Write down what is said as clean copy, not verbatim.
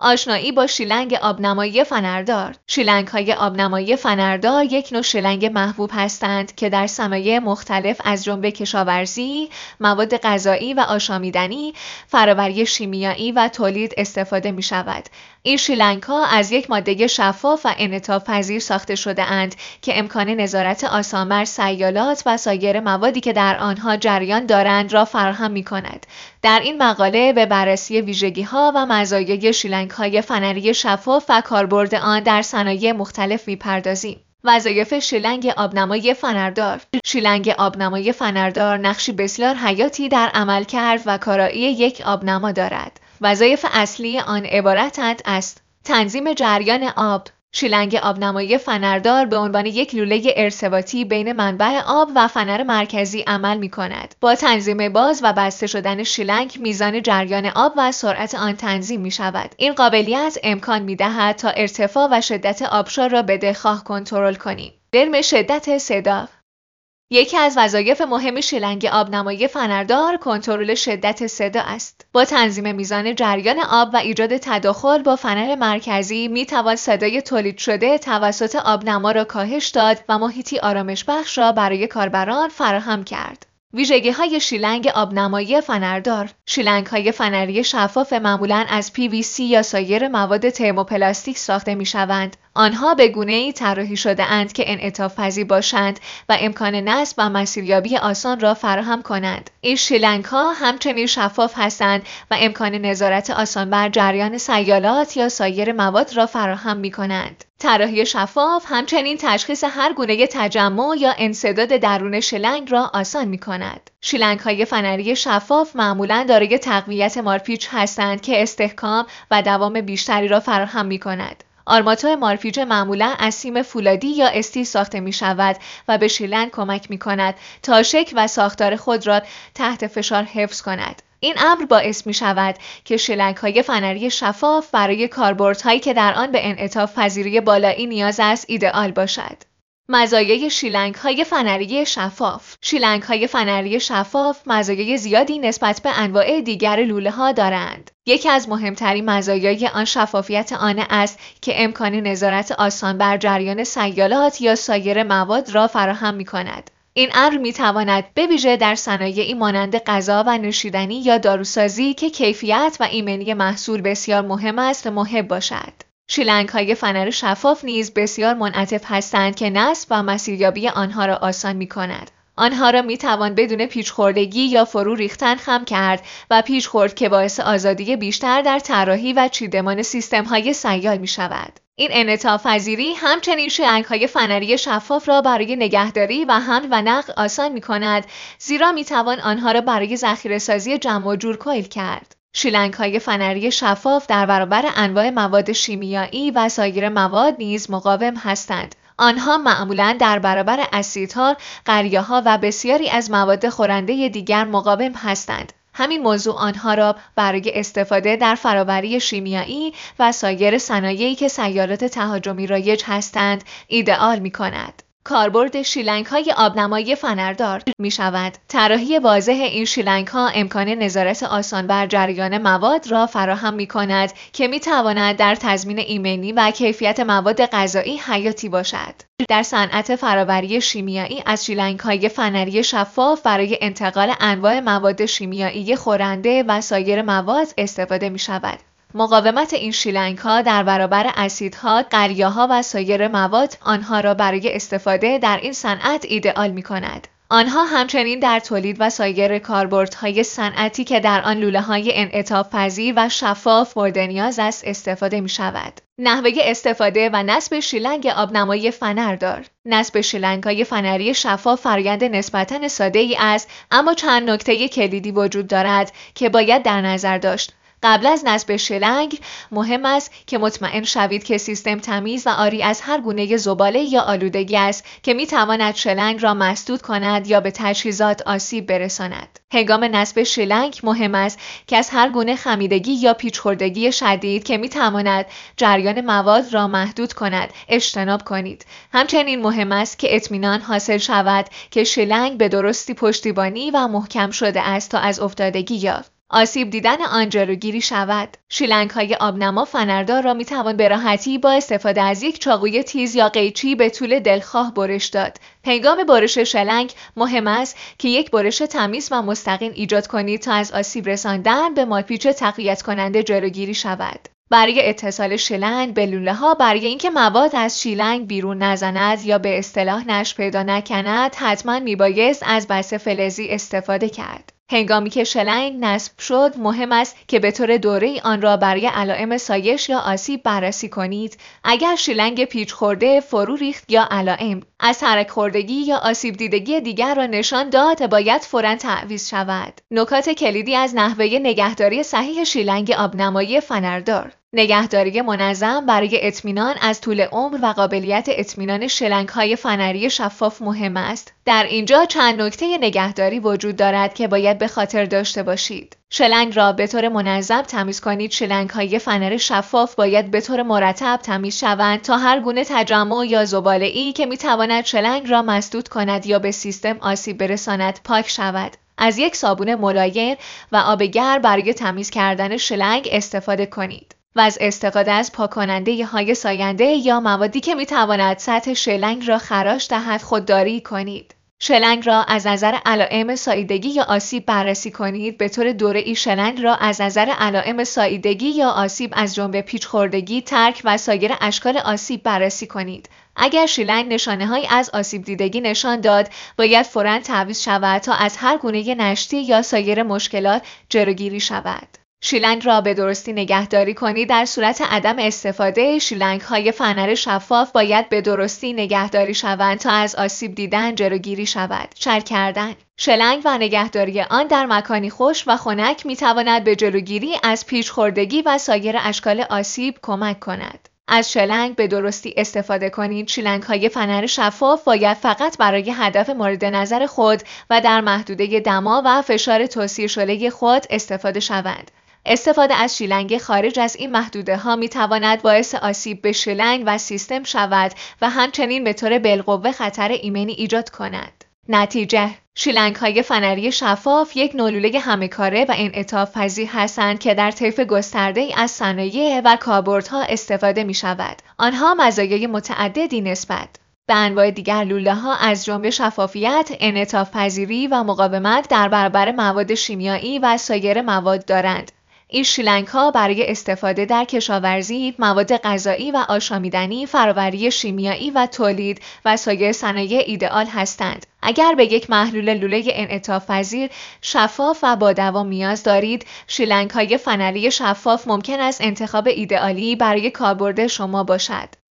آشنایی با شیلنگ آبنمایی فنردار. شیلنگ‌های آبنمایی فنردار یک نوع شیلنگ محبوب هستند که در صنایع مختلف از جمله کشاورزی، مواد غذایی و آشامیدنی، فرآوری شیمیایی و تولید استفاده می‌شود. این شیلنگ‌ها از یک ماده شفاف و انعطاف‌پذیر ساخته شده‌اند که امکان نظارت آسان بر سیالات و سایر موادی که در آنها جریان دارند را فراهم می‌کند. در این مقاله به بررسی ویژگی‌ها و مزایای شیلنگ‌های فنری شفاف و کاربرد آن در صنایع مختلف می‌پردازیم. وظایف شیلنگ آبنمایی فنردار. شیلنگ آبنمایی فنردار نقشی بسیار حیاتی در عملکرد و کارایی یک آبنما دارد. وظایف اصلی آن عبارتند از تنظیم جریان آب. شیلنگ آبنمایی فنردار به عنوان یک لوله ارتباطی بین منبع آب و فنر مرکزی عمل می‌کند. با تنظیم باز و بسته شدن شیلنگ میزان جریان آب و سرعت آن تنظیم می‌شود. این قابلیت امکان می‌دهد تا ارتفاع و شدت آبشار را بدهخواه کنترل کنیم. درم شدت صدا. یکی از وظایف مهم شیلنگ آبنمایی فنردار کنترل شدت صدا است. با تنظیم میزان جریان آب و ایجاد تداخل با فنر مرکزی میتوان صدای تولید شده توسط آبنما را کاهش داد و محیطی آرامش بخش را برای کاربران فراهم کرد. ویژگی‌های شیلنگ آبنمایی فنردار. شیلنگ‌های فنری شفاف معمولاً از PVC یا سایر مواد ترموپلاستیک ساخته می‌شوند. آنها به گونه‌ای طراحی شده‌اند که انعطاف‌پذیر باشند و امکان نصب و مسیریابی آسان را فراهم کنند. این شیلنگ‌ها همچنین شفاف هستند و امکان نظارت آسان بر جریان سیالات یا سایر مواد را فراهم می‌کنند. طراحی شفاف همچنین تشخیص هر گونه تجمع یا انسداد درون شیلنگ را آسان می‌کند. شیلنگ‌های فنری شفاف معمولاً دارای تقویت مارپیچ هستند که استحکام و دوام بیشتری را فراهم می‌کند. آرماتور مارپیچ معمولاً از سیم فولادی یا استیل ساخته می‌شود و به شیلنگ کمک می‌کند تا شکل و ساختار خود را تحت فشار حفظ کند. این امر باعث می‌شود که شیلنگ‌های فنری شفاف برای کاربردهایی که در آن به انعطاف پذیری بالایی نیاز است ایدئال باشد. مزایای شیلنگ‌های فنری شفاف. شیلنگ‌های فنری شفاف مزایای زیادی نسبت به انواع دیگر لوله‌ها دارند. یکی از مهمترین مزایای آن شفافیت آن است که امکان نظارت آسان بر جریان سیالات یا سایر مواد را فراهم می‌کند. این امر می‌تواند به ویژه در صنایعی مانند غذا و نوشیدنی یا داروسازی که کیفیت و ایمنی محصول بسیار مهم است محب باشد. شیلنگ‌های فنر شفاف نیز بسیار منعطف هستند که نصب و مسیریابی آنها را آسان می‌کند. آنها را می‌توان بدون پیچ‌خوردگی یا فرو ریختن خم کرد و پیچ خورد که باعث آزادی بیشتر در طراحی و چیدمان سیستم‌های سیال می‌شود. این انعطاف‌پذیری همچنین شیلنگ‌های فنری شفاف را برای نگهداری و حمل و نقل آسان می‌کند، زیرا می‌توان آنها را برای ذخیره‌سازی جمع و جور کویل کرد. شیلنگ‌های فنری شفاف در برابر انواع مواد شیمیایی و سایر مواد نیز مقاوم هستند. آنها معمولاً در برابر اسیدها، قریه‌ها و بسیاری از مواد خورنده دیگر مقاوم هستند. همین موضوع آنها را برای استفاده در فرآوری شیمیایی و سایر صنایعی که سیالات تهاجمی رایج هستند ایدئال می‌کند. کاربرد شیلنگ‌های آبنمایی فنردار می‌شود. طراحی واضح این شیلنگ‌ها امکان نظارت آسان بر جریان مواد را فراهم می‌کند که می‌تواند در تضمین ایمنی و کیفیت مواد غذایی حیاتی باشد. در صنعت فرآوری شیمیایی از شیلنگ‌های فنری شفاف برای انتقال انواع مواد شیمیایی خورنده و سایر مواد استفاده می‌شود. مقاومت این شیلنگ‌ها در برابر اسیدها، قلیه‌ها و سایر مواد آنها را برای استفاده در این صنعت ایدئال می‌کند. آنها همچنین در تولید و سایر کاربردهای صنعتی که در آن لوله‌های انعطاف‌پذیر و شفاف مورد نیاز است استفاده می‌شود. نحوه استفاده و نصب شیلنگ آبنمایی فنردار. نصب شیلنگ‌های فنری شفاف فرآیند نسبتاً ساده‌ای است، اما چند نکته کلیدی وجود دارد که باید در نظر داشت. قبل از نصب شیلنگ مهم است که مطمئن شوید که سیستم تمیز و عاری از هر گونه زباله یا آلودگی است که می‌تواند شیلنگ را مسدود کند یا به تجهیزات آسیب برساند. هنگام نصب شیلنگ مهم است که از هر گونه خمیدگی یا پیچ‌خوردگی شدید که می‌تواند جریان مواد را محدود کند اجتناب کنید. همچنین مهم است که اطمینان حاصل شود که شیلنگ به درستی پشتیبانی و محکم شده است تا از افتادگی یا آسیب دیدن آن جلوگیری شود. شیلنگ‌های آبنما فنردار را می‌توان به راحتی با استفاده از یک چاقوی تیز یا قیچی به طول دلخواه برش داد. هنگام برش شلنگ مهم است که یک برش تمیز و مستقیم ایجاد کنید تا از آسیب رساندن به مارپیچ تقویت کننده جلوگیری شود. برای اتصال شیلنگ به لوله‌ها، برای اینکه مواد از شیلنگ بیرون نزند یا به اصطلاح نشت پیدا نکند، حتما میبایست از بسته فلزی استفاده کرد. هنگامی که شیلنگ نصب شد، مهم است که به طور دوره‌ای آن را برای علائم سایش یا آسیب بررسی کنید. اگر شیلنگ پیچ خورده، فرو ریخت یا علائم از ترک خوردگی یا آسیب دیدگی دیگر را نشان داد، باید فوراً تعویض شود. نکات کلیدی از نحوه نگهداری صحیح شیلنگ آبنمایی فنردار: نگهداری منظم برای اطمینان از طول عمر و قابلیت اطمینان شیلنگ‌های فنری شفاف مهم است. در اینجا چند نکته نگهداری وجود دارد که باید به خاطر داشته باشید. شیلنگ را به طور منظم تمیز کنید. شیلنگ‌های فنر شفاف باید به طور مرتب تمیز شوند تا هر گونه تجمع یا زباله‌ای که می‌تواند شیلنگ را مسدود کند یا به سیستم آسیب برساند پاک شود. از یک صابون ملایم و آب گرم برای تمیز کردن شیلنگ استفاده کنید و از استفاده از پاک‌کننده‌های ساینده یا موادی که می‌تواند سطح شیلنگ را خراش دهد خودداری کنید. شیلنگ را از نظر علائم ساییدگی یا آسیب بررسی کنید. به طور دوره‌ای شیلنگ را از نظر علائم ساییدگی یا آسیب از جمله پیچ خوردگی، ترک و سایر اشکال آسیب بررسی کنید. اگر شیلنگ نشانه‌هایی از آسیب دیدگی نشان داد، باید فوراً تعویض شود تا از هر گونه نشتی یا سایر مشکلات جلوگیری شود. شیلنگ را به درستی نگهداری کنید. در صورت عدم استفاده، شیلنگ‌های فنر شفاف باید به درستی نگهداری شوند تا از آسیب دیدن جلوگیری شود. چرک کردن شیلنگ و نگهداری آن در مکانی خشک و خنک می‌تواند به جلوگیری از پیچ خوردگی و سایر اشکال آسیب کمک کند. از شیلنگ به درستی استفاده کنید. شیلنگ‌های فنر شفاف باید فقط برای هدف مورد نظر خود و در محدوده دما و فشار توصیه شده خود استفاده شوند. استفاده از شیلنگ خارج از این محدوده‌ها می‌تواند باعث آسیب به شیلنگ و سیستم شود و همچنین به طور بالقوه خطر ایمنی ایجاد کند. نتیجه: شیلنگ‌های فنری شفاف یک نولوله همه‌کاره و انعطاف پذیر هستند که در طیف گسترده‌ای از صنایع و کاربردها استفاده می‌شود. آنها مزایای متعددی نسبت به انواع دیگر لوله‌ها از جمله شفافیت، انعطاف پذیری و مقاومت در برابر مواد شیمیایی و سایر مواد دارند. این شیلنگ‌ها برای استفاده در کشاورزی، مواد غذایی و آشامیدنی، فرآوری شیمیایی و تولید و سایر صنایع ایدئال هستند. اگر به یک محلول لوله انعطاف پذیر، شفاف و با دوام نیاز دارید، شیلنگ‌های فنری شفاف ممکن است انتخاب ایدئالی برای کاربرد شما باشد.